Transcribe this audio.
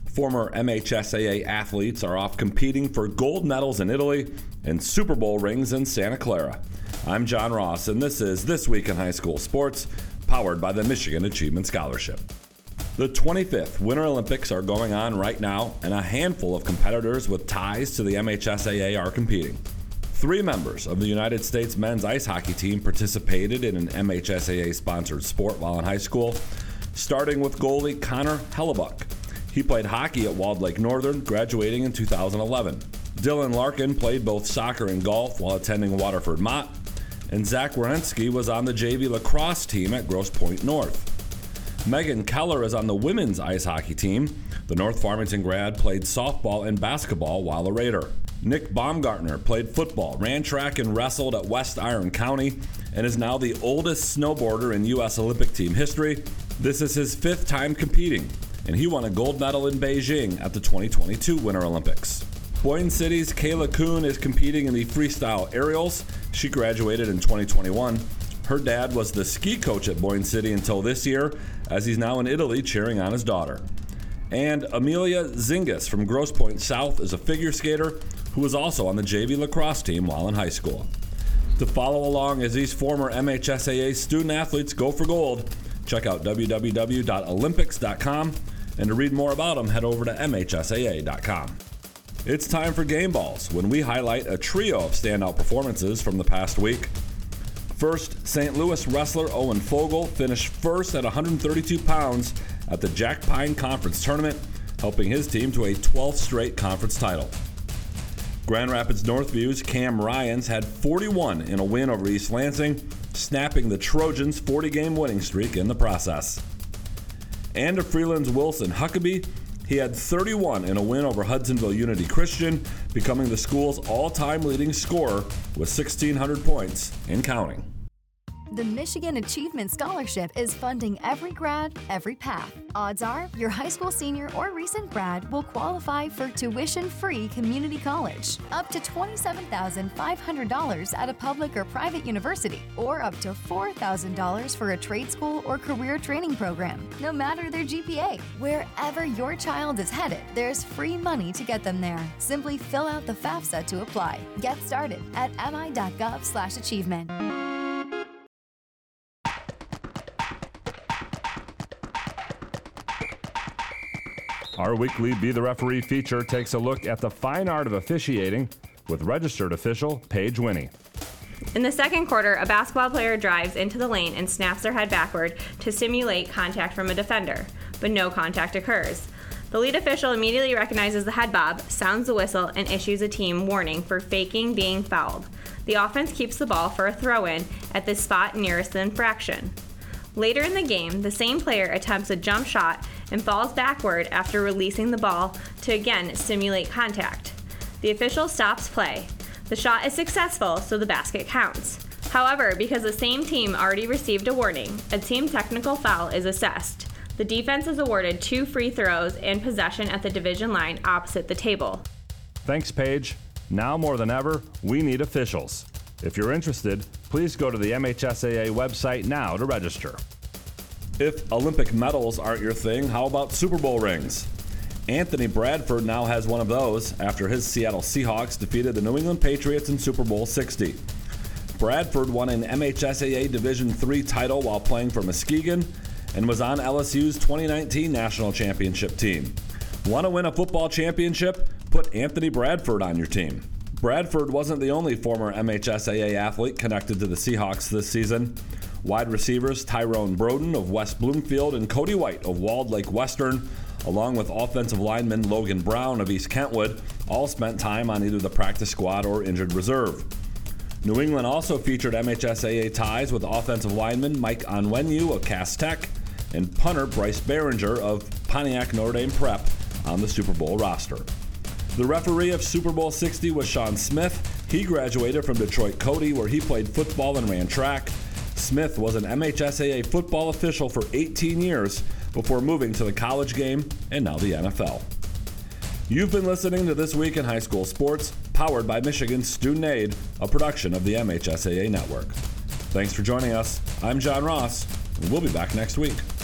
Former MHSAA athletes are off competing for gold medals in Italy and Super Bowl rings in Santa Clara. I'm John Ross, and this is This Week in High School Sports, powered by the Michigan Achievement Scholarship. The 25th Winter Olympics are going on right now, and a handful of competitors with ties to the MHSAA are competing. 3 members of the United States men's ice hockey team participated in an MHSAA-sponsored sport while in high school, starting with goalie Connor Hellebuck. He played hockey at Walled Lake Northern, graduating in 2011. Dylan Larkin played both soccer and golf while attending Waterford Mott, and Zach Wierenski was on the JV lacrosse team at Grosse Pointe North. Megan Keller is on the women's ice hockey team. The North Farmington grad played softball and basketball while a Raider. Nick Baumgartner played football, ran track and wrestled at West Iron County, and is now the oldest snowboarder in U.S. Olympic team history. This is his 5th time competing, and he won a gold medal in Beijing at the 2022 Winter Olympics. Boyne City's Kayla Kuhn is competing in the freestyle aerials. She graduated in 2021. Her dad was the ski coach at Boyne City until this year, as he's now in Italy cheering on his daughter. And Amelia Zingis from Grosse Pointe South is a figure skater who was also on the JV lacrosse team while in high school. To follow along as these former MHSAA student athletes go for gold, check out www.olympics.com, and to read more about them, head over to mhsaa.com. It's time for Game Balls, when we highlight a trio of standout performances from the past week. First, St. Louis wrestler Owen Fogel finished first at 132 pounds at the Jack Pine Conference Tournament, helping his team to a 12th straight conference title. Grand Rapids Northview's Cam Ryans had 41 in a win over East Lansing, snapping the Trojans' 40-game winning streak in the process. And to Freeland's Wilson Huckabee, he had 31 in a win over Hudsonville Unity Christian, becoming the school's all-time leading scorer with 1,600 points and counting. The Michigan Achievement Scholarship is funding every grad, every path. Odds are your high school senior or recent grad will qualify for tuition-free community college, up to $27,500 at a public or private university, or up to $4,000 for a trade school or career training program, no matter their GPA. Wherever your child is headed, there's free money to get them there. Simply fill out the FAFSA to apply. Get started at mi.gov/achievement. Our weekly Be the Referee feature takes a look at the fine art of officiating with registered official Paige Winnie. In the second quarter, a basketball player drives into the lane and snaps their head backward to simulate contact from a defender, but no contact occurs. The lead official immediately recognizes the head bob, sounds the whistle, and issues a team warning for faking being fouled. The offense keeps the ball for a throw-in at the spot nearest the infraction. Later in the game, the same player attempts a jump shot and falls backward after releasing the ball to again simulate contact. The official stops play. The shot is successful, so the basket counts. However, because the same team already received a warning, a team technical foul is assessed. The defense is awarded 2 free throws and possession at the division line opposite the table. Thanks, Paige. Now more than ever, we need officials. If you're interested, please go to the MHSAA website now to register. If Olympic medals aren't your thing, how about Super Bowl rings? Anthony Bradford now has one of those after his Seattle Seahawks defeated the New England Patriots in Super Bowl 60. Bradford won an MHSAA Division III title while playing for Muskegon and was on LSU's 2019 national championship team. Want to win a football championship? Put Anthony Bradford on your team. Bradford wasn't the only former MHSAA athlete connected to the Seahawks this season. Wide receivers Tyrone Broden of West Bloomfield and Cody White of Walled Lake Western, along with offensive lineman Logan Brown of East Kentwood, all spent time on either the practice squad or injured reserve. New England also featured MHSAA ties with offensive lineman Mike Onwenu of Cass Tech and punter Bryce Behringer of Pontiac Notre Dame Prep on the Super Bowl roster. The referee of Super Bowl 60 was Sean Smith. He graduated from Detroit Cody, where he played football and ran track. Smith was an MHSAA football official for 18 years before moving to the college game and now the NFL. You've been listening to This Week in High School Sports, powered by Michigan Student Aid, a production of the MHSAA Network. Thanks for joining us. I'm John Ross, and we'll be back next week.